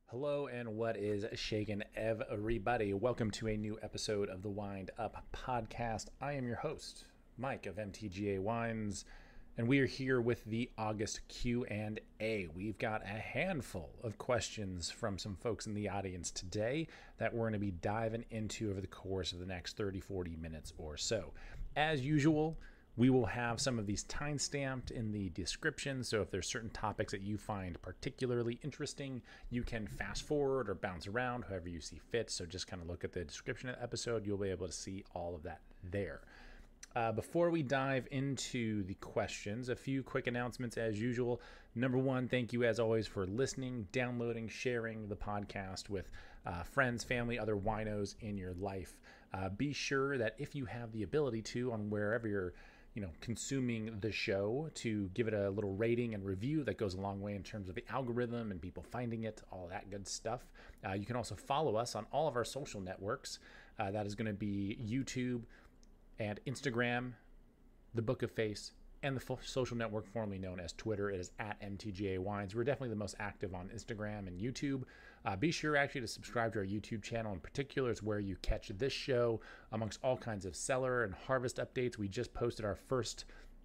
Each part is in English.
Hello and what is shaking everybody? Welcome to a new episode of the Wind Up Podcast. I am your host, Mike of MTGA Wines, and we are here with the August Q&A. We've got a handful of questions from some folks in the audience today that we're going to be diving into over the course of the next 30-40 minutes or so. As usual, we will have some of these time-stamped in the description, so if there's certain topics that you find particularly interesting, you can fast forward or bounce around however you see fit. So just kind of look at the description of the episode. You'll be able to see all of that there. Before we dive into the questions, a few quick announcements as usual. Number one, thank you as always for listening, downloading, sharing the podcast with friends, family, other winos in your life. Be sure that if you have the ability to, on wherever you're consuming the show, to give it a little rating and review. That goes a long way in terms of the algorithm and people finding it, all that good stuff. You can also follow us on all of our social networks. That is going to be YouTube and Instagram, the Book of Face, and the social network formerly known as Twitter. It is at MTGA Wines. We're definitely the most active on Instagram and YouTube. Be sure actually to subscribe to our YouTube channel. In particular, is where you catch this show amongst all kinds of cellar and harvest updates. We just posted our first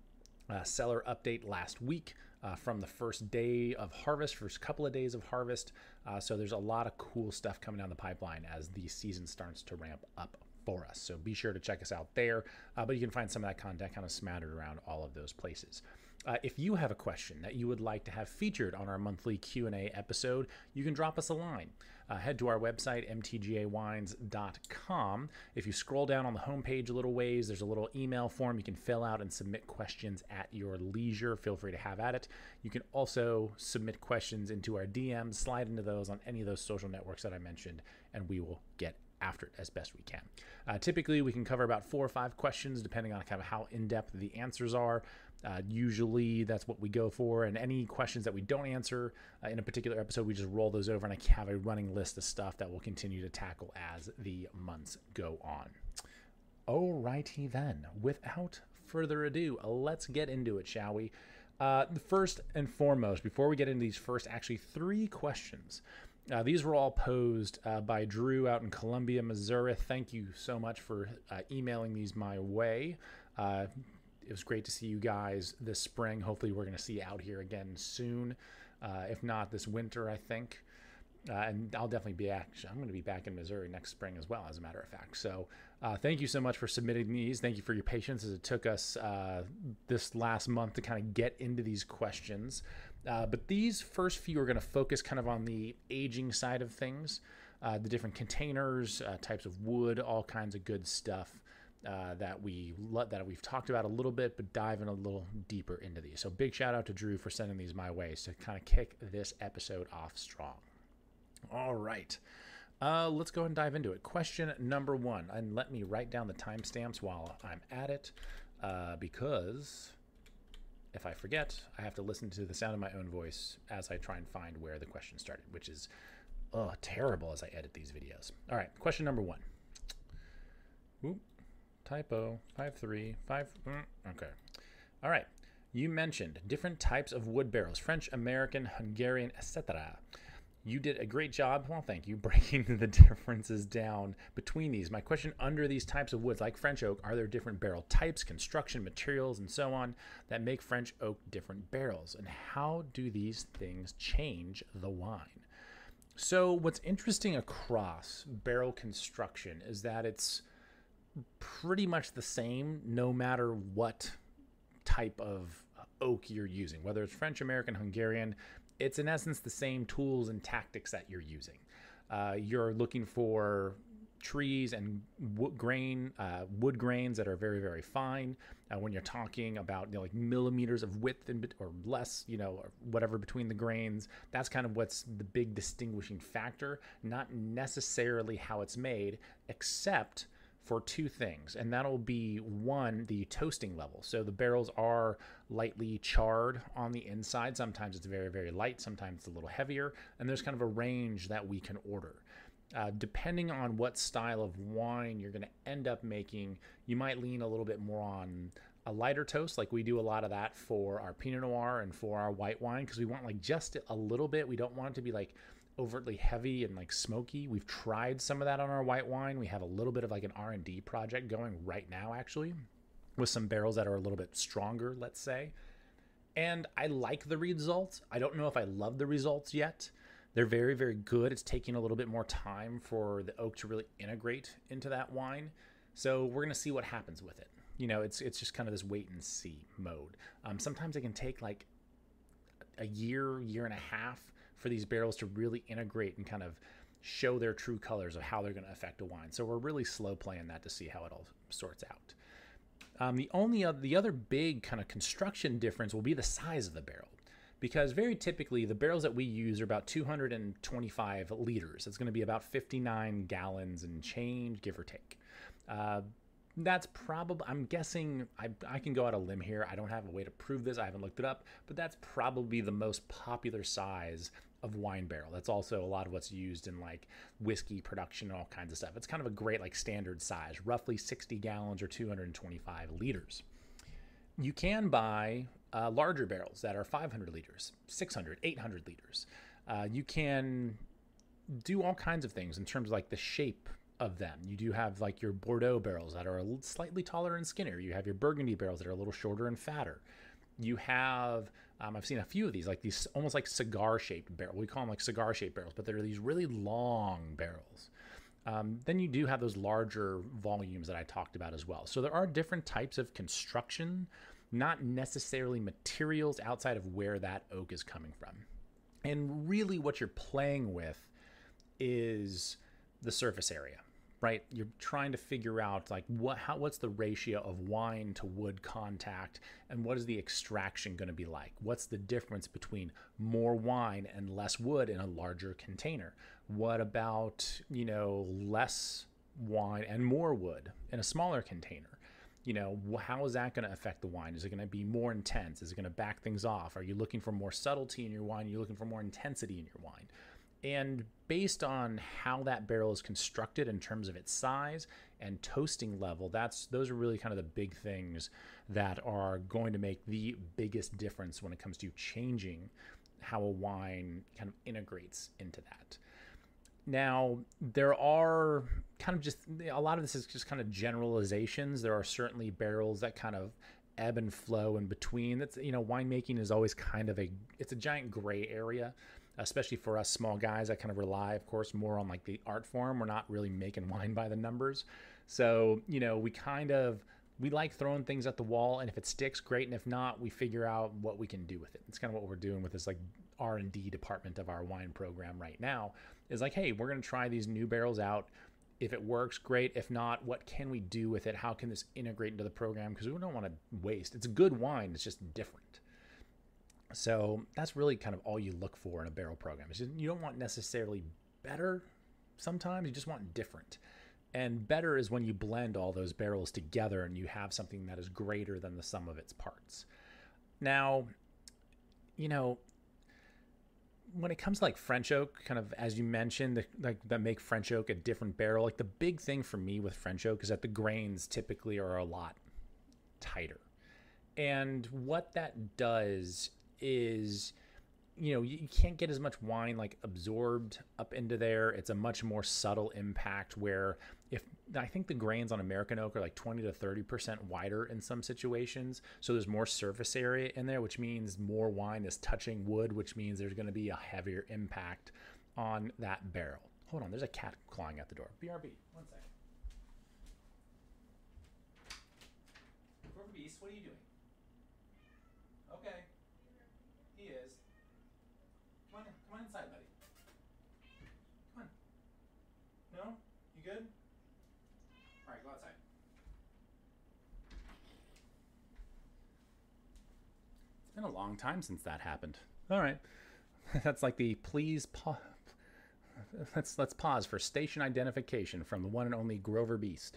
cellar update last week from the first day of harvest, first couple of days of harvest. So there's a lot of cool stuff coming down the pipeline as the season starts to ramp up for us. So be sure to check us out there. But you can find some of that content kind of smattered around all of those places. If you have a question that you would like to have featured on our monthly Q&A episode, you can drop us a line. Head to our website, mtgawines.com. If you scroll down on the homepage a little ways, there's a little email form you can fill out and submit questions at your leisure. Feel free to have at it. You can also submit questions into our DMs, slide into those on any of those social networks that I mentioned, and we will get after it as best we can. Typically, we can cover about 4 or 5 questions, depending on kind of how in-depth the answers are. Usually, that's what we go for. And any questions that we don't answer in a particular episode, we just roll those over, and I have a running list of stuff that we'll continue to tackle as the months go on. Alrighty then, without further ado, let's get into it, shall we? First and foremost, before we get into these first actually 3 questions, these were all posed by Drew out in Columbia, Missouri. Thank you so much for emailing these my way. It was great to see you guys this spring. Hopefully we're going to see you out here again soon. If not this winter, I think. And I'll definitely be I'm going to be back in Missouri next spring as well, as a matter of fact. So thank you so much for submitting these. Thank you for your patience as it took us this last month to kind of get into these questions. But these first few are going to focus kind of on the aging side of things, the different containers, types of wood, all kinds of good stuff that we've talked about a little bit, but dive in a little deeper into these. So big shout out to Drew for sending these my way to kind of kick this episode off strong. All right. Let's go ahead and dive into it. Question number 1, and let me write down the timestamps while I'm at it, because if I forget, I have to listen to the sound of my own voice as I try and find where the question started, which is terrible as I edit these videos. All right, question number 1. Oop, typo, 535. Okay. All right. You mentioned different types of wood barrels, French, American, Hungarian, etc. You did a great job, well, thank you, breaking the differences down between these. My question, under these types of woods, like French oak, are there different barrel types, construction materials, and so on that make French oak different barrels? And how do these things change the wine? So what's interesting across barrel construction is that it's pretty much the same no matter what type of oak you're using, whether it's French, American, Hungarian. It's in essence the same tools and tactics that you're using. You're looking for trees and wood grains that are very, very fine. When you're talking about like millimeters of width or less, or whatever between the grains, that's kind of what's the big distinguishing factor. Not necessarily how it's made, except for 2 things, and that'll be 1, the toasting level. So the barrels are lightly charred on the inside. Sometimes it's very, very light, sometimes it's a little heavier, and there's kind of a range that we can order. Depending on what style of wine you're going to end up making, you might lean a little bit more on a lighter toast. Like we do a lot of that for our Pinot Noir and for our white wine, because we want like just a little bit. We don't want it to be like overtly heavy and like smoky. We've tried some of that on our white wine. We have a little bit of like an R&D project going right now, actually, with some barrels that are a little bit stronger, let's say. And I like the results. I don't know if I love the results yet. They're very, very good. It's taking a little bit more time for the oak to really integrate into that wine. So we're going to see what happens with it. It's just kind of this wait and see mode. Sometimes it can take like a year and a half for these barrels to really integrate and kind of show their true colors of how they're going to affect a wine. So we're really slow playing that to see how it all sorts out. The other big kind of construction difference will be the size of the barrel, because very typically the barrels that we use are about 225 liters. It's going to be about 59 gallons and change, give or take. That's probably, I'm guessing, I can go out a limb here. I don't have a way to prove this. I haven't looked it up, but that's probably the most popular size of wine barrel. That's also a lot of what's used in like whiskey production and all kinds of stuff. It's kind of a great like standard size, roughly 60 gallons or 225 liters. You can buy larger barrels that are 500 liters, 600, 800 liters. You can do all kinds of things in terms of like the shape of them. You do have like your Bordeaux barrels that are slightly taller and skinnier. You have your Burgundy barrels that are a little shorter and fatter. You have, I've seen a few of these, like these almost like cigar-shaped barrels. We call them like cigar-shaped barrels, but they're these really long barrels. Then you do have those larger volumes that I talked about as well. So there are different types of construction, not necessarily materials outside of where that oak is coming from. And really what you're playing with is the surface area, right? You're trying to figure out like what's the ratio of wine to wood contact, and what is the extraction going to be like? What's the difference between more wine and less wood in a larger container? What about, less wine and more wood in a smaller container? How is that going to affect the wine? Is it going to be more intense? Is it going to back things off? Are you looking for more subtlety in your wine? Are you looking for more intensity in your wine? And based on how that barrel is constructed in terms of its size and toasting level, those are really kind of the big things that are going to make the biggest difference when it comes to changing how a wine kind of integrates into that. Now, there are kind of just, a lot of this is just kind of generalizations. There are certainly barrels that kind of ebb and flow in between. That's, winemaking is always kind of it's a giant gray area, especially for us small guys that kind of rely, of course, more on like the art form. We're not really making wine by the numbers. So, we like throwing things at the wall, and if it sticks, great. And if not, we figure out what we can do with it. It's kind of what we're doing with this like R&D department of our wine program right now, is like, hey, we're going to try these new barrels out. If it works, great. If not, what can we do with it? How can this integrate into the program? Because we don't want to waste. It's a good wine. It's just different. So that's really kind of all you look for in a barrel program. It's just, you don't want necessarily better sometimes. You just want different. And better is when you blend all those barrels together and you have something that is greater than the sum of its parts. Now, when it comes to like French oak, kind of as you mentioned, that make French oak a different barrel, like the big thing for me with French oak is that the grains typically are a lot tighter. And what that does is, you can't get as much wine like absorbed up into there. It's a much more subtle impact, where I think the grains on American oak are like 20 to 30% wider in some situations. So there's more surface area in there, which means more wine is touching wood, which means there's going to be a heavier impact on that barrel. Hold on, there's a cat clawing at the door. BRB, 1 second. Grover Beast, what are you doing? Okay. He is. Come on inside, buddy. Come on. No? You good? All right, go outside. It's been a long time since that happened. All right. That's like the please pause. Let's pause for station identification from the one and only Grover Beast.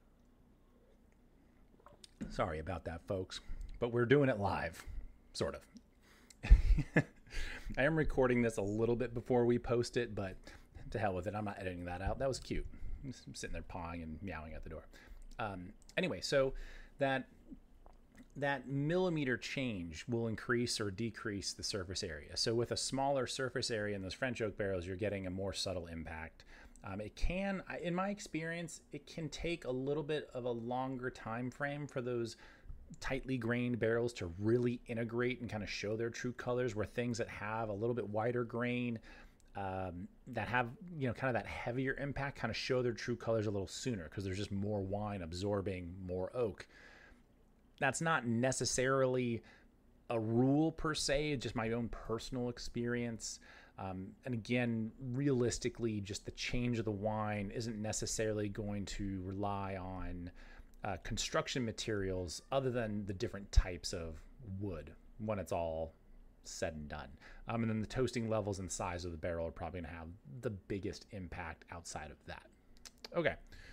Sorry about that, folks, but we're doing it live, sort of. I am recording this a little bit before we post it, but to hell with it. I'm not editing that out. That was cute. I'm sitting there pawing and meowing at the door. Anyway, so that that millimeter change will increase or decrease the surface area. So with a smaller surface area in those French oak barrels, you're getting a more subtle impact. It can, in my experience, it can take a little bit of a longer time frame for those tightly grained barrels to really integrate and kind of show their true colors, where things that have a little bit wider grain, that have, kind of that heavier impact, kind of show their true colors a little sooner because there's just more wine absorbing more oak. That's not necessarily a rule per se, just my own personal experience. And again, realistically, just the change of the wine isn't necessarily going to rely on construction materials other than the different types of wood when it's all said and done. And then the toasting levels and size of the barrel are probably going to have the biggest impact outside of that. Okay.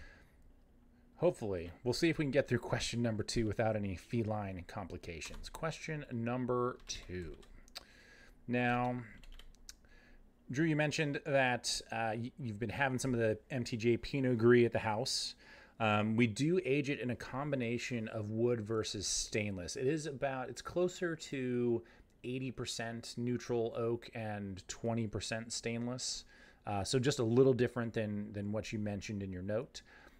Hopefully, we'll see if we can get through question number 2 without any feline complications. Question number 2. Now, Drew, you mentioned that you've been having some of the MTJ Pinot Gris at the house. We do age it in a combination of wood versus stainless. It's closer to 80% neutral oak and 20% stainless. So just a little different than what you mentioned in your note.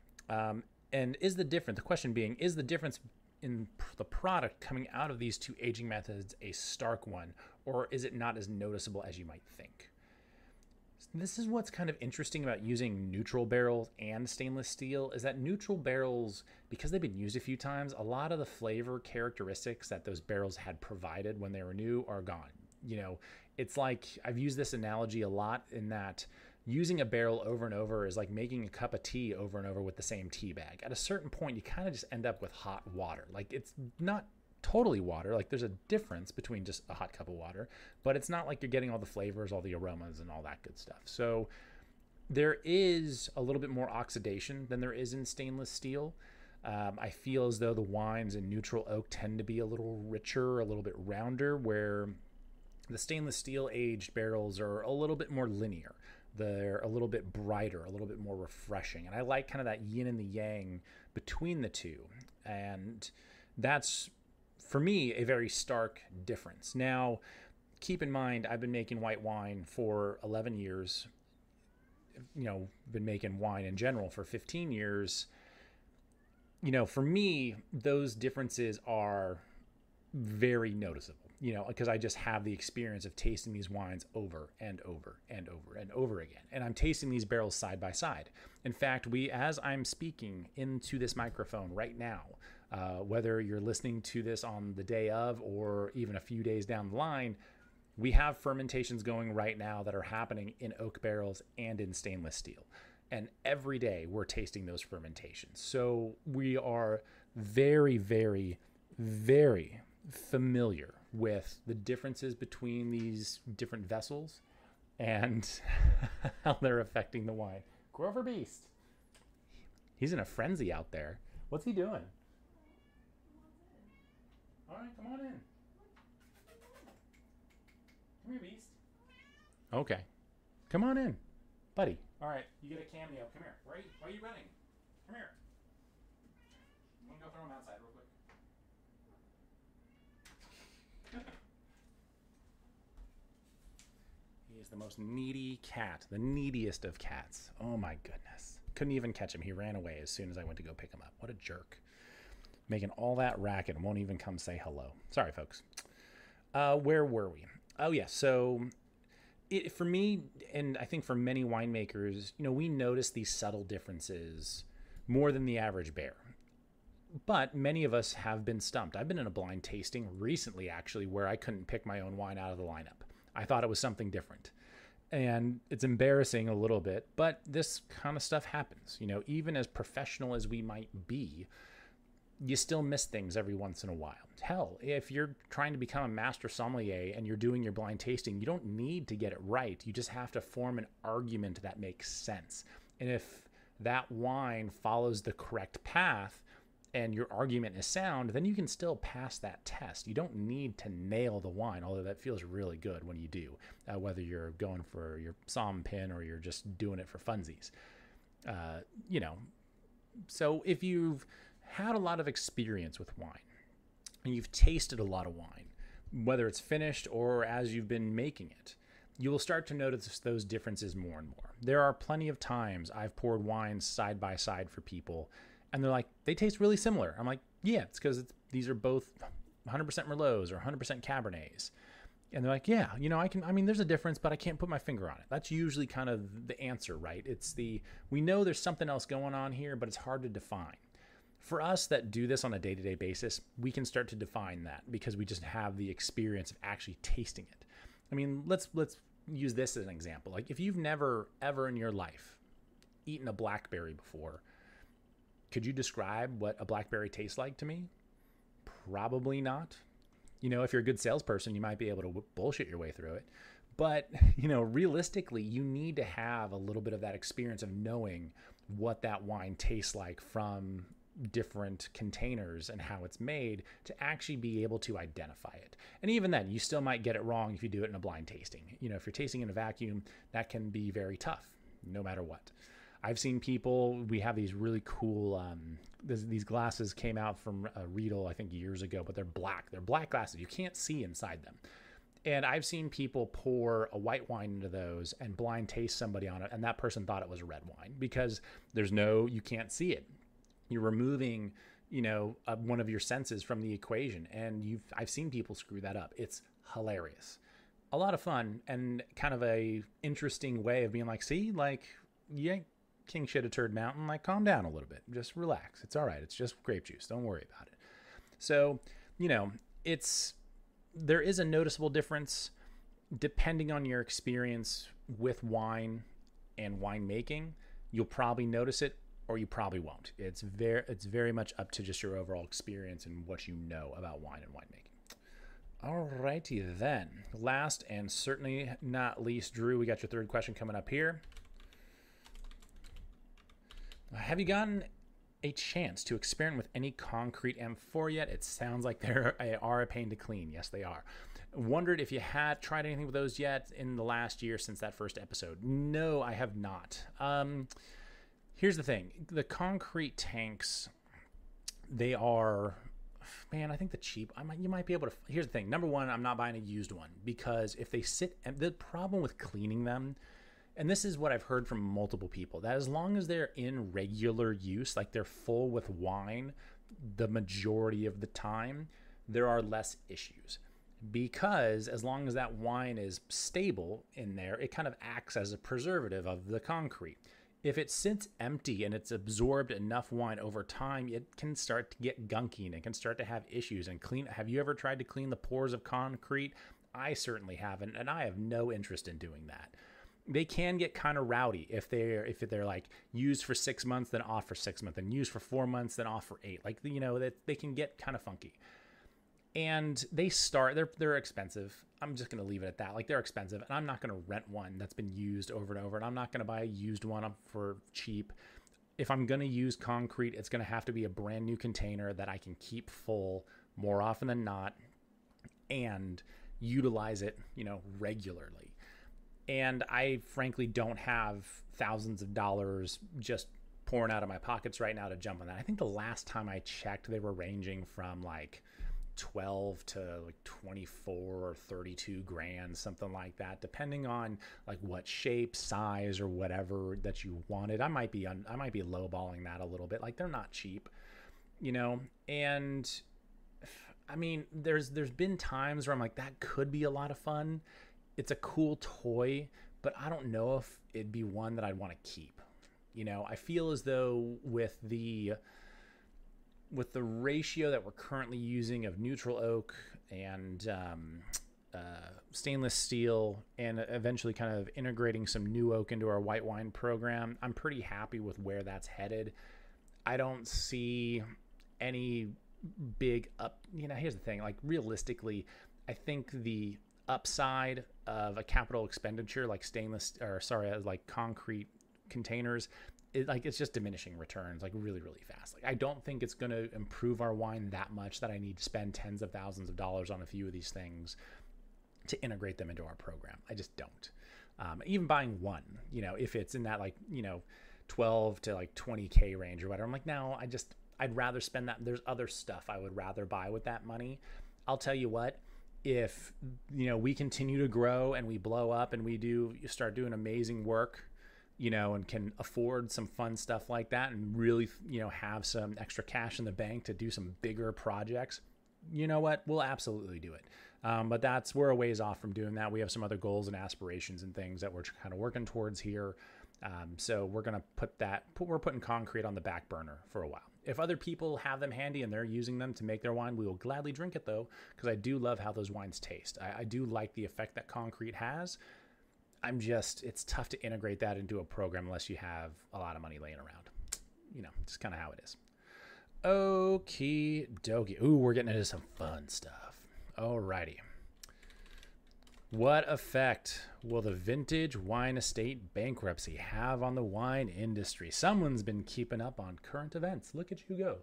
And the question being, is the difference in the product coming out of these two aging methods a stark one, or is it not as noticeable as you might think? This is what's kind of interesting about using neutral barrels and stainless steel, is that neutral barrels, because they've been used a few times, a lot of the flavor characteristics that those barrels had provided when they were new are gone. It's like, I've used this analogy a lot in that using a barrel over and over is like making a cup of tea over and over with the same tea bag. At a certain point, you kind of just end up with hot water. Like, it's not totally water. Like, there's a difference between just a hot cup of water, but it's not like you're getting all the flavors, all the aromas, and all that good stuff. So there is a little bit more oxidation than there is in stainless steel. I feel as though the wines in neutral oak tend to be a little richer, a little bit rounder, where the stainless steel aged barrels are a little bit more linear. They're a little bit brighter, a little bit more refreshing. And I like kind of that yin and the yang between the two. And that's, for me, a very stark difference. Now, keep in mind, I've been making white wine for 11 years. Been making wine in general for 15 years. For me, those differences are very noticeable. Because I just have the experience of tasting these wines over and over and over and over again. And I'm tasting these barrels side by side. In fact, as I'm speaking into this microphone right now, whether you're listening to this on the day of or even a few days down the line, we have fermentations going right now that are happening in oak barrels and in stainless steel. And every day we're tasting those fermentations. So we are very, very, very familiar with the differences between these different vessels and how they're affecting the wine. Grover Beast. He's in a frenzy out there. What's he doing? All right, come on in. Come here, Beast. Okay. Come on in, buddy. All right, you get a cameo. Come here. Why are you running? Come here. I'm going to go throw him outside real quick. He is the most needy cat, the neediest of cats. Oh my goodness. Couldn't even catch him. He ran away as soon as I went to go pick him up. What a jerk. Making all that racket and won't even come say hello. Sorry, folks. Where were we? Oh, yeah. So for me, and I think for many winemakers, we notice these subtle differences more than the average bear. But many of us have been stumped. I've been in a blind tasting recently, actually, where I couldn't pick my own wine out of the lineup. I thought it was something different. And it's embarrassing a little bit, but this kind of stuff happens. Even as professional as we might be, you still miss things every once in a while. Hell, if you're trying to become a master sommelier and you're doing your blind tasting, you don't need to get it right. You just have to form an argument that makes sense. And if that wine follows the correct path and your argument is sound, then you can still pass that test. You don't need to nail the wine, although that feels really good when you do, whether you're going for your Somm pin or you're just doing it for funsies. So if you've had a lot of experience with wine, and you've tasted a lot of wine, whether it's finished or as you've been making it, you will start to notice those differences more and more. There are plenty of times I've poured wines side by side for people, and they're like, they taste really similar. I'm like, yeah, it's because these are both 100% Merlots or 100% Cabernets. And they're like, yeah, there's a difference, but I can't put my finger on it. That's usually kind of the answer, right? We know there's something else going on here, but it's hard to define. For us that do this on a day-to-day basis, we can start to define that because we just have the experience of actually tasting it. I mean, let's use this as an example. Like if you've never ever in your life eaten a blackberry before, could you describe what a blackberry tastes like to me? Probably not. If you're a good salesperson, you might be able to bullshit your way through it. But, realistically, you need to have a little bit of that experience of knowing what that wine tastes like from different containers and how it's made to actually be able to identify it. And even then, you still might get it wrong if you do it in a blind tasting. If you're tasting in a vacuum, that can be very tough, no matter what. I've seen people, we have these really cool, these glasses came out from Riedel, I think years ago, but they're black. They're black glasses. You can't see inside them. And I've seen people pour a white wine into those and blind taste somebody on it, and that person thought it was a red wine because you can't see it. You're removing, one of your senses from the equation, and I've seen people screw that up. It's hilarious. A lot of fun and kind of a interesting way of being like, see, like, you ain't king shit a turd mountain, like calm down a little bit, just relax. It's all right. It's just grape juice. Don't worry about it. So, there is a noticeable difference depending on your experience with wine and winemaking. You'll probably notice it or you probably won't. It's very much up to just your overall experience and what you know about wine and winemaking. Alrighty then. Last and certainly not least, Drew, we got your third question coming up here. Have you gotten a chance to experiment with any concrete amphora yet? It sounds like they are a pain to clean. Yes, they are. Wondered if you had tried anything with those yet in the last year since that first episode. No, I have not. Here's the thing. The concrete tanks, they are, man, I think you might be able to, here's the thing. Number one, I'm not buying a used one because if they sit, and the problem with cleaning them, and this is what I've heard from multiple people, that as long as they're in regular use, like they're full with wine, the majority of the time, there are less issues. Because as long as that wine is stable in there, it kind of acts as a preservative of the concrete. If it sits empty and it's absorbed enough wine over time, it can start to get gunky and it can start to have issues. And have you ever tried to clean the pores of concrete? I certainly haven't, and I have no interest in doing that. They can get kind of rowdy if they're like used for 6 months, then off for 6 months, and used for 4 months, then off for 8. Like, they can get kind of funky. And they're expensive. I'm just going to leave it at that. Like, they're expensive, and I'm not going to rent one that's been used over and over, and I'm not going to buy a used one for cheap. If I'm going to use concrete, it's going to have to be a brand new container that I can keep full more often than not and utilize it, regularly. And I frankly don't have thousands of dollars just pouring out of my pockets right now to jump on that. I think the last time I checked, they were ranging from like 12 to like 24 or 32 grand, something like that, depending on like what shape, size, or whatever that you wanted. I might be lowballing that a little bit. Like, they're not cheap, and I mean, there's been times where I'm like, that could be a lot of fun. It's a cool toy, but I don't know if it'd be one that I'd want to keep. I feel as though with the ratio that we're currently using of neutral oak and stainless steel, and eventually kind of integrating some new oak into our white wine program, I'm pretty happy with where that's headed. I don't see any big up. Here's the thing. Like, realistically, I think the upside of a capital expenditure like like concrete containers, it's just diminishing returns like really, really fast. Like, I don't think it's going to improve our wine that much that I need to spend tens of thousands of dollars on a few of these things to integrate them into our program. I just don't. Even buying one, if it's in that 12 to like 20K range or whatever, I'm like, no, I'd rather spend that. There's other stuff I would rather buy with that money. I'll tell you what, if we continue to grow and we blow up and you start doing amazing work, and can afford some fun stuff like that and really, have some extra cash in the bank to do some bigger projects, you know what? We'll absolutely do it. But we're a ways off from doing that. We have some other goals and aspirations and things that we're kind of working towards here. So we're going to we're putting concrete on the back burner for a while. If other people have them handy and they're using them to make their wine, we will gladly drink it though, because I do love how those wines taste. I do like the effect that concrete has. It's tough to integrate that into a program unless you have a lot of money laying around. Just kind of how it is. Okie dokie. Ooh, we're getting into some fun stuff. Alrighty. What effect will the Vintage Wine Estate bankruptcy have on the wine industry? Someone's been keeping up on current events. Look at you go.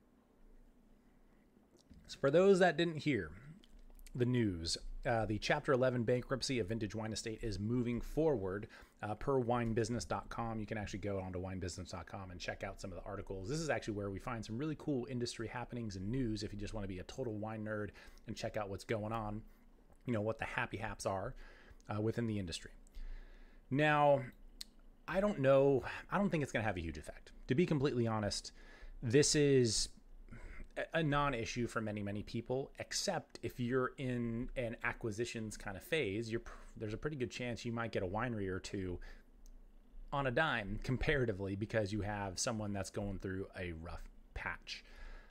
So for those that didn't hear the news, the Chapter 11 bankruptcy of Vintage Wine Estate is moving forward per winebusiness.com. You can actually go onto winebusiness.com and check out some of the articles. This is actually where we find some really cool industry happenings and news if you just want to be a total wine nerd and check out what's going on, what the happy haps are within the industry. Now, I don't know. I don't think it's going to have a huge effect. To be completely honest, this is a non-issue for many, many people, except if you're in an acquisitions kind of phase, there's a pretty good chance you might get a winery or two on a dime comparatively because you have someone that's going through a rough patch.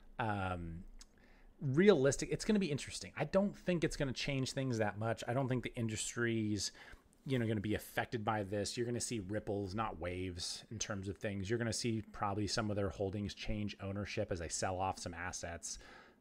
It's going to be interesting. I don't think it's going to change things that much. I don't think the industry's going to be affected by this. You're going to see ripples, not waves, in terms of things. You're going to see probably some of their holdings change ownership as they sell off some assets.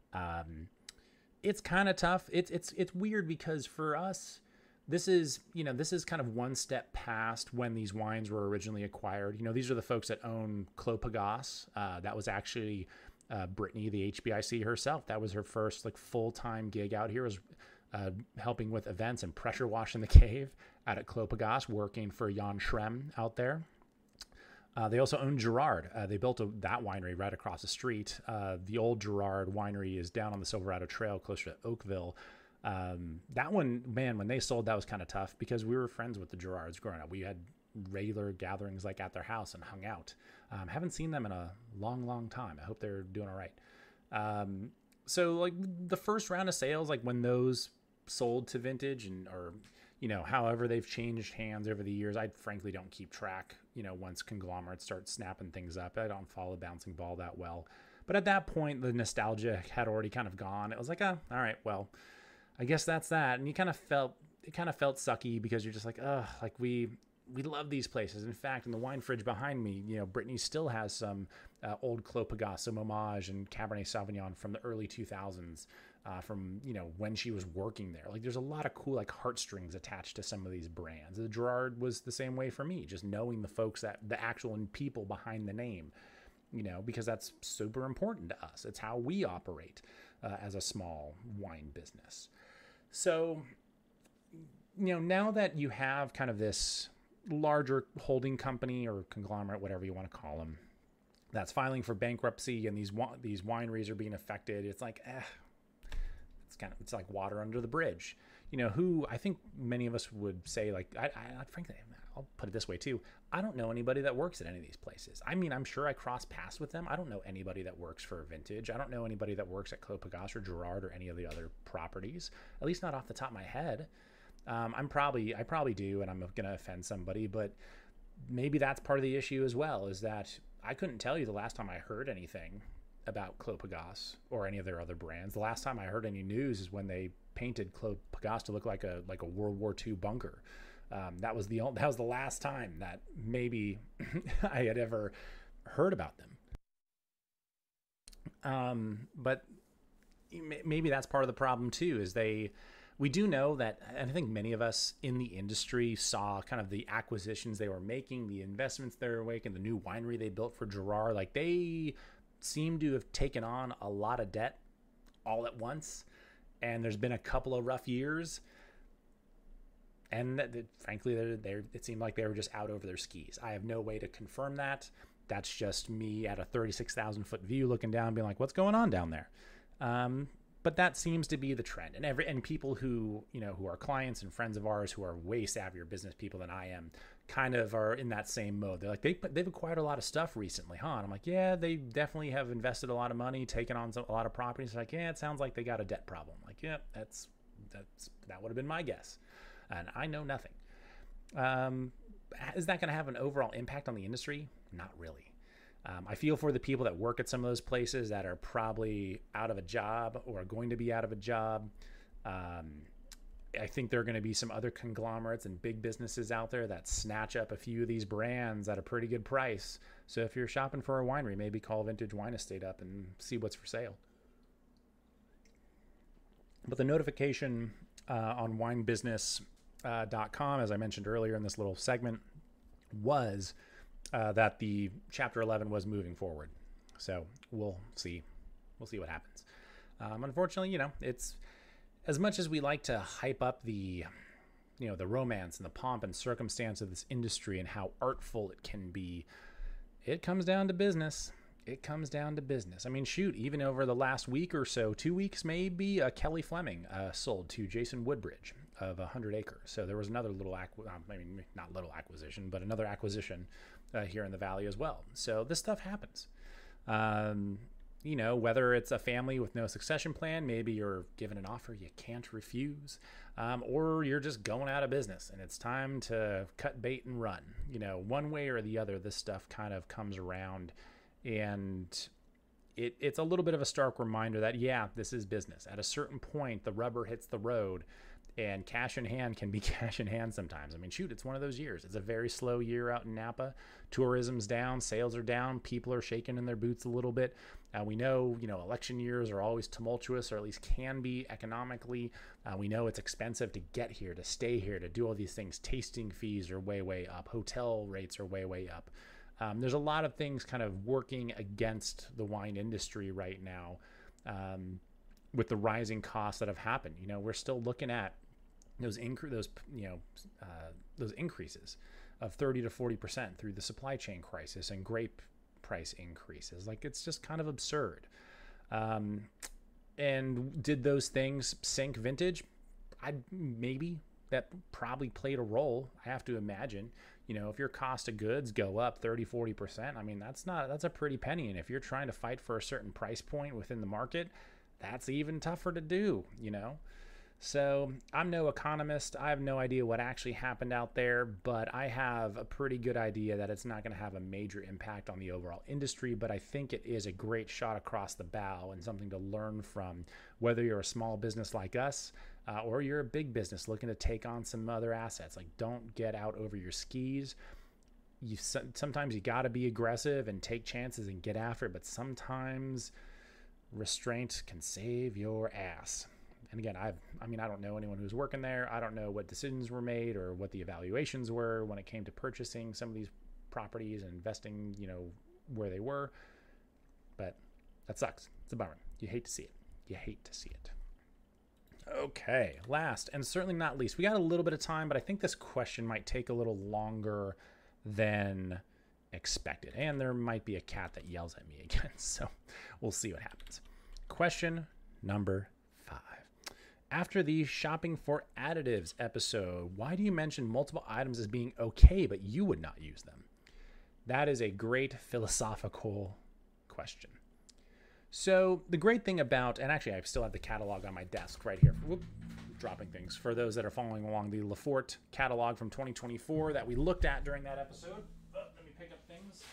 It's kind of tough. It's weird because for us, this is kind of one step past when these wines were originally acquired. These are the folks that own Clos Pegase. That was actually Brittany, the HBIC herself. That was her first full-time gig out here, was helping with events and pressure washing the cave out at Clos Pegase, working for Jan Schrem out there. They also own Girard. They built that winery right across the street. The old Girard winery is down on the Silverado Trail closer to Oakville. That one, man, when they sold, that was kind of tough because we were friends with the Girards growing up. We had regular gatherings at their house and hung out. Haven't seen them in a long, long time. I hope they're doing all right. So the first round of sales, when those sold to Vintage or however they've changed hands over the years, I frankly don't keep track, once conglomerates start snapping things up. I don't follow Bouncing Ball that well. But at that point, the nostalgia had already kind of gone. It was all right, well, I guess that's that. And it kind of felt sucky because you're just we love these places. In fact, in the wine fridge behind me, Brittany still has some old Clos Pegase, some Hommage and Cabernet Sauvignon from the early 2000s, from when she was working there. There's a lot of cool heartstrings attached to some of these brands. The Girard was the same way for me, just knowing the folks, that the actual people behind the name, because that's super important to us. It's how we operate as a small wine business. So, now that you have kind of this larger holding company or conglomerate, whatever you want to call them, that's filing for bankruptcy, and these wineries are being affected, it's it's like water under the bridge. Who I think many of us would say, I frankly, I'll put it this way too. I don't know anybody that works at any of these places. I mean, I'm sure I cross paths with them. I don't know anybody that works for Vintage. I don't know anybody that works at Clos Pegase or Girard or any of the other properties, at least not off the top of my head. I probably do, and I'm going to offend somebody, but maybe that's part of the issue as well, is that I couldn't tell you the last time I heard anything about Clos Pegase or any of their other brands. The last time I heard any news is when they painted Clos Pegase to look like a World War II bunker. That was the last time that maybe I had ever heard about them. But maybe that's part of the problem too, is we do know that, and I think many of us in the industry saw kind of the acquisitions they were making, the investments they were making, the new winery they built for Girard. They seem to have taken on a lot of debt all at once, and there's been a couple of rough years, and frankly, it seemed like they were just out over their skis. I have no way to confirm that. That's just me at a 36,000 foot view looking down, being like, what's going on down there? But that seems to be the trend. And people who, who are clients and friends of ours who are way savvier business people than I am, kind of are in that same mode. They're like, they've acquired a lot of stuff recently, huh? And I'm like, yeah, they definitely have invested a lot of money, taken on a lot of properties. Like, yeah, it sounds like they got a debt problem. Like, yeah, that would have been my guess. And I know nothing. Is that going to have an overall impact on the industry? Not really. I feel for the people that work at some of those places that are probably out of a job or going to be out of a job. I think there are going to be some other conglomerates and big businesses out there that snatch up a few of these brands at a pretty good price. So if you're shopping for a winery, maybe call Vintage Wine Estate up and see what's for sale. But the notification on winebusiness.com, as I mentioned earlier in this little segment, was that the Chapter 11 was moving forward. So we'll see. We'll see what happens. Unfortunately, it's as much as we like to hype up the romance and the pomp and circumstance of this industry and how artful it can be, it comes down to business. It comes down to business. I mean, shoot, even over the last week or so, 2 weeks maybe, Kelly Fleming sold to Jason Woodbridge of 100 Acres. So there was another not little acquisition, but another acquisition here in the Valley as well. So this stuff happens. Whether it's a family with no succession plan, maybe you're given an offer you can't refuse, or you're just going out of business and it's time to cut bait and run. One way or the other, this stuff kind of comes around, and it's a little bit of a stark reminder that, yeah, this is business. At a certain point, the rubber hits the road, and cash in hand can be cash in hand sometimes. I mean, shoot, it's one of those years. It's a very slow year out in Napa. Tourism's down, sales are down, people are shaking in their boots a little bit. We know, election years are always tumultuous, or at least can be economically. We know it's expensive to get here, to stay here, to do all these things. Tasting fees are way, way up. Hotel rates are way, way up. There's a lot of things kind of working against the wine industry right now with the rising costs that have happened. We're still looking at those increases of 30 to 40% through the supply chain crisis and grape price increases. Like, it's just kind of absurd. And did those things sink vintage? Maybe that probably played a role. I have to imagine, if your cost of goods go up 30, 40%, I mean, that's a pretty penny. And if you're trying to fight for a certain price point within the market, that's even tougher to do, So I'm no economist. I have no idea what actually happened out there, but I have a pretty good idea that it's not going to have a major impact on the overall industry. But I think it is a great shot across the bow and something to learn from, whether you're a small business like us or you're a big business looking to take on some other assets. Like, don't get out over your skis. Sometimes you got to be aggressive and take chances and get after it, but sometimes restraint can save your ass. And again, I don't know anyone who's working there. I don't know what decisions were made or what the evaluations were when it came to purchasing some of these properties and investing, where they were. But that sucks. It's a bummer. You hate to see it. Okay, last and certainly not least, we got a little bit of time, but I think this question might take a little longer than expected. And there might be a cat that yells at me again. So we'll see what happens. Question number 5. After the shopping for additives episode, why do you mention multiple items as being okay, but you would not use them? That is a great philosophical question. So the great thing about, and actually I still have the catalog on my desk right here. Dropping things. For those that are following along, the Lefort catalog from 2024 that we looked at during that episode. Let me pick up things.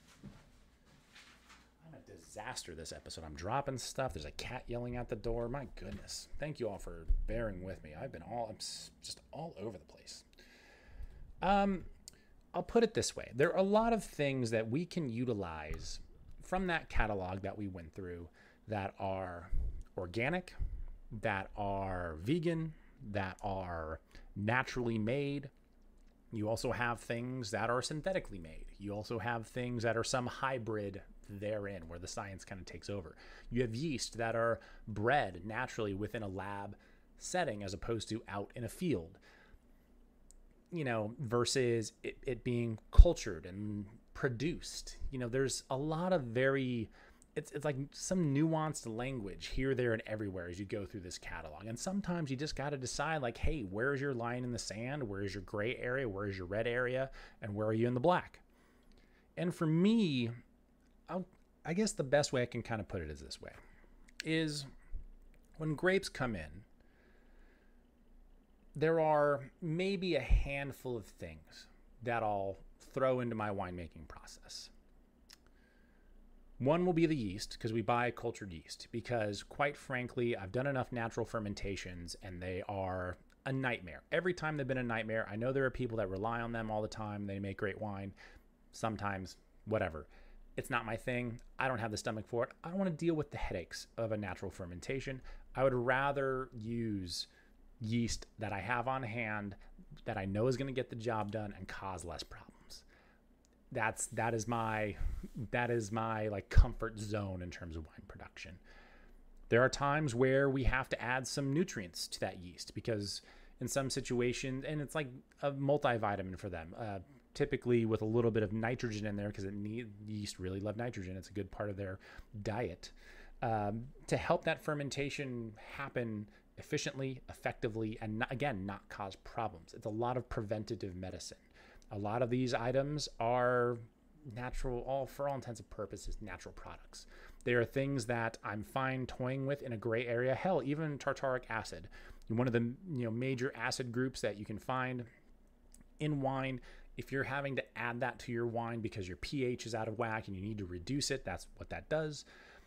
Disaster this episode. I'm dropping stuff. There's a cat yelling at the door. My goodness. Thank you all for bearing with me. I'm just all over the place. I'll put it this way. There are a lot of things that we can utilize from that catalog that we went through that are organic, that are vegan, that are naturally made. You also have things that are synthetically made. You also have things that are some hybrid therein, where the science kind of takes over. You have yeast that are bred naturally within a lab setting as opposed to out in a field, versus it being cultured and produced. There's a lot of it's like some nuanced language here, there, and everywhere as you go through this catalog. And sometimes you just got to decide, like, hey, where's your line in the sand? Where's your gray area? Where's your red area? And where are you in the black? And for me, I guess the best way I can kind of put it is this way, is when grapes come in, there are maybe a handful of things that I'll throw into my winemaking process. One will be the yeast, because we buy cultured yeast, because quite frankly, I've done enough natural fermentations and they are a nightmare. Every time they've been a nightmare. I know there are people that rely on them all the time. They make great wine. Sometimes, whatever. It's not my thing. I don't have the stomach for it. I don't want to deal with the headaches of a natural fermentation. I would rather use yeast that I have on hand that I know is going to get the job done and cause less problems. That is my like comfort zone in terms of wine production. There are times where we have to add some nutrients to that yeast, because in some situations, and it's like a multivitamin for them, typically with a little bit of nitrogen in there, because yeast really love nitrogen. It's a good part of their diet, to help that fermentation happen efficiently, effectively, and not cause problems. It's a lot of preventative medicine. A lot of these items are natural, for all intents and purposes, natural products. They are things that I'm fine toying with in a gray area. Hell, even tartaric acid, one of the major acid groups that you can find in wine. If you're having to add that to your wine because your pH is out of whack and you need to reduce it, that's what that does.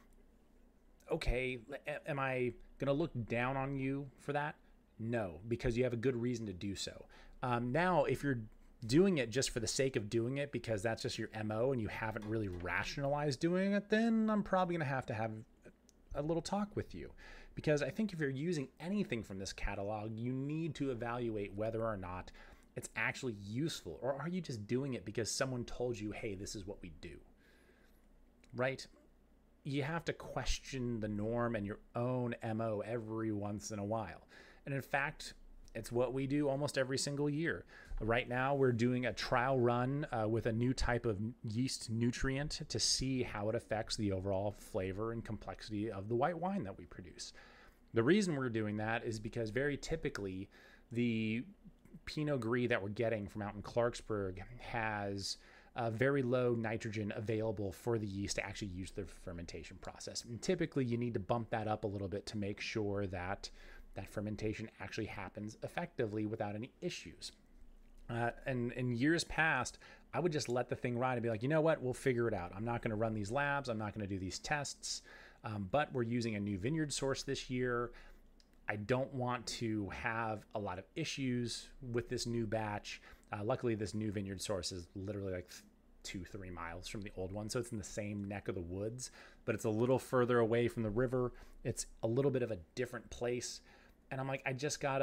Okay, am I going to look down on you for that? No, because you have a good reason to do so. Now, if you're doing it just for the sake of doing it because that's just your MO and you haven't really rationalized doing it, then I'm probably going to have a little talk with you. Because I think if you're using anything from this catalog, you need to evaluate whether or not it's actually useful, or are you just doing it because someone told you, hey, this is what we do, right? You have to question the norm and your own MO every once in a while. And in fact, it's what we do almost every single year. Right now, we're doing a trial run with a new type of yeast nutrient to see how it affects the overall flavor and complexity of the white wine that we produce. The reason we're doing that is because very typically, the Pinot Gris that we're getting from out in Clarksburg has very low nitrogen available for the yeast to actually use the fermentation process. And typically, you need to bump that up a little bit to make sure that that fermentation actually happens effectively without any issues. And in years past, I would just let the thing ride and be like, you know what, we'll figure it out. I'm not going to run these labs. I'm not going to do these tests. But we're using a new vineyard source this year. I don't want to have a lot of issues with this new batch. Luckily, this new vineyard source is literally like 2-3 miles from the old one. So it's in the same neck of the woods, but it's a little further away from the river. It's a little bit of a different place. And I'm like, I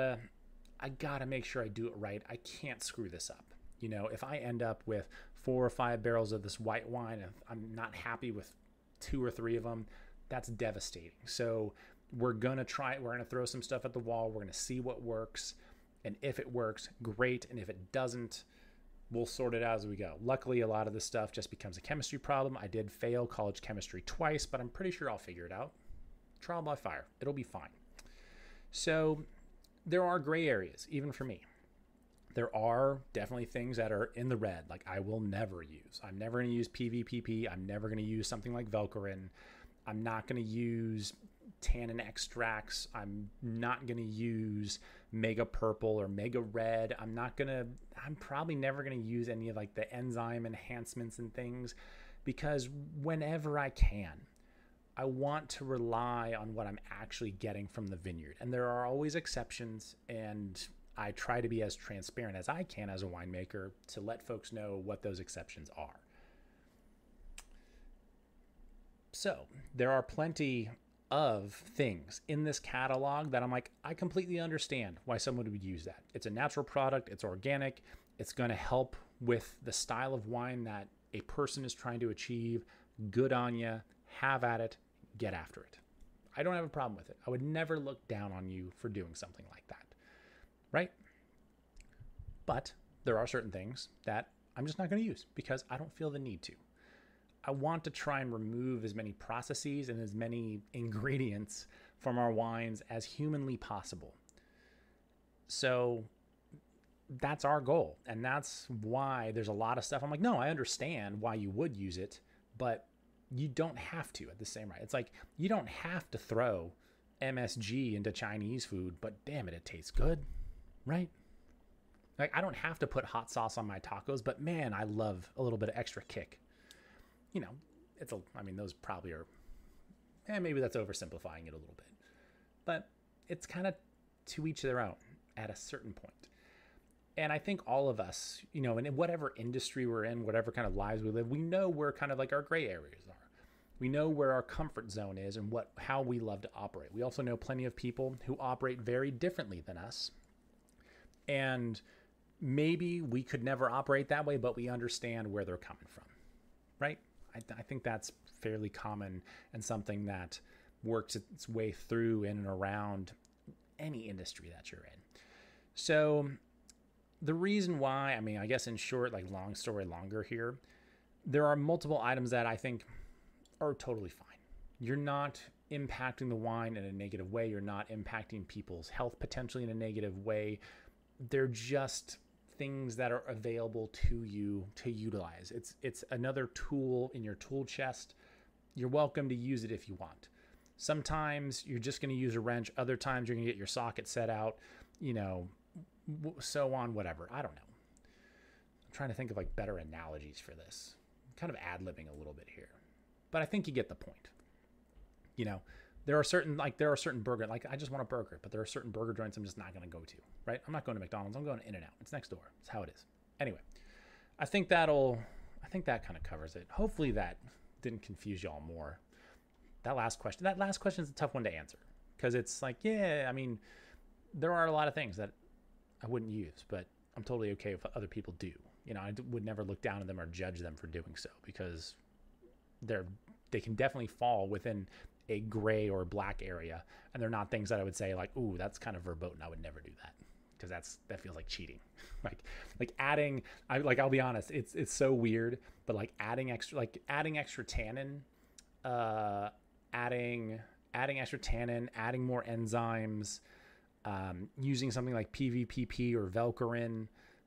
gotta make sure I do it right. I can't screw this up. If I end up with 4 or 5 barrels of this white wine and I'm not happy with 2 or 3 of them, that's devastating. So we're going to throw some stuff at the wall. We're going to see what works. And if it works, great. And if it doesn't, we'll sort it out as we go. Luckily, a lot of this stuff just becomes a chemistry problem. I did fail college chemistry twice, but I'm pretty sure I'll figure it out. Trial by fire. It'll be fine. So there are gray areas, even for me. There are definitely things that are in the red, like I will never use. I'm never going to use PVPP. I'm never going to use something like Velcorin. I'm not going to use tannin extracts. I'm not going to use Mega Purple or Mega Red. I'm probably never going to use any of like the enzyme enhancements and things, because whenever I can, I want to rely on what I'm actually getting from the vineyard. And there are always exceptions, and I try to be as transparent as I can as a winemaker to let folks know what those exceptions are. So there are plenty of things in this catalog that I'm like, I completely understand why someone would use that. It's a natural product. It's organic. It's going to help with the style of wine that a person is trying to achieve. Good on you. Have at it. Get after it. I don't have a problem with it. I would never look down on you for doing something like that. Right? But there are certain things that I'm just not going to use because I don't feel the need to. I want to try and remove as many processes and as many ingredients from our wines as humanly possible. So that's our goal. And that's why there's a lot of stuff. I'm like, no, I understand why you would use it, but you don't have to at the same rate. It's like, you don't have to throw MSG into Chinese food, but damn it, it tastes good, right? Like, I don't have to put hot sauce on my tacos, but man, I love a little bit of extra kick. You know, those probably are, maybe that's oversimplifying it a little bit, but it's kind of to each their own at a certain point. And I think all of us, you know, in whatever industry we're in, whatever kind of lives we live, we know where kind of like our gray areas are. We know where our comfort zone is and how we love to operate. We also know plenty of people who operate very differently than us. And maybe we could never operate that way, but we understand where they're coming from, right? I think that's fairly common and something that works its way through in and around any industry that you're in. So the reason why, I guess in short, like long story longer here, there are multiple items that I think are totally fine. You're not impacting the wine in a negative way. You're not impacting people's health potentially in a negative way. They're just things that are available to you to utilize. It's another tool in your tool chest. You're welcome to use it if you want. Sometimes you're just going to use a wrench. Other times you're going to get your socket set out, you know, so on, whatever. I don't know. I'm trying to think of like better analogies for this. I'm kind of ad-libbing a little bit here, but I think you get the point. You know, there are certain burger, like I just want a burger, but there are certain burger joints I'm just not going to go to, right? I'm not going to McDonald's. I'm going to In-N-Out. It's next door. It's how it is. Anyway, I think that kind of covers it. Hopefully that didn't confuse y'all more. That last question is a tough one to answer because it's like, yeah, there are a lot of things that I wouldn't use, but I'm totally okay if other people do. You know, I would never look down on them or judge them for doing so because they can definitely fall within a gray or black area, and they're not things that I would say like, ooh, that's kind of verboten. I would never do that because that feels like cheating. like adding, I'll be honest, it's so weird, but like adding extra tannin, adding extra tannin, adding more enzymes, using something like PVPP or Velcorin,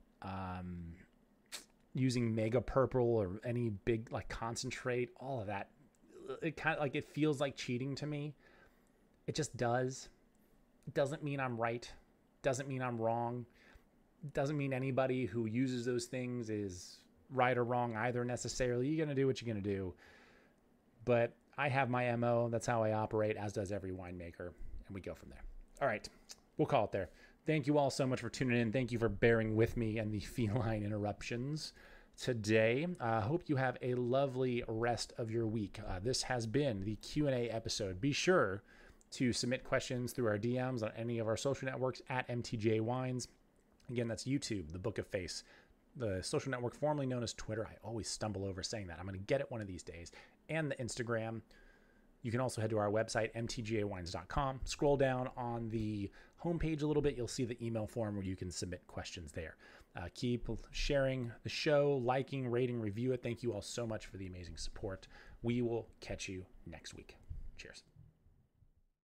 using Mega Purple or any big like concentrate, all of that. It kind of like, it feels like cheating to me. It just does. It doesn't mean I'm right. Doesn't mean I'm wrong. Doesn't mean anybody who uses those things is right or wrong either necessarily. You're going to do what you're going to do. But I have my MO. That's how I operate, as does every winemaker. And we go from there. All right. We'll call it there. Thank you all so much for tuning in. Thank you for bearing with me and the feline interruptions today. I hope you have a lovely rest of your week. This has been the Q&A episode. Be sure to submit questions through our DMs on any of our social networks at MTJ Wines. Again, that's YouTube, the Book of Face, the social network formerly known as Twitter. I always stumble over saying that. I'm going to get it one of these days. And the Instagram. You can also head to our website, mtjwines.com. Scroll down on the homepage a little bit. You'll see the email form where you can submit questions there. Keep sharing the show, liking, rating, review it. Thank you all so much for the amazing support. We will catch you next week. Cheers.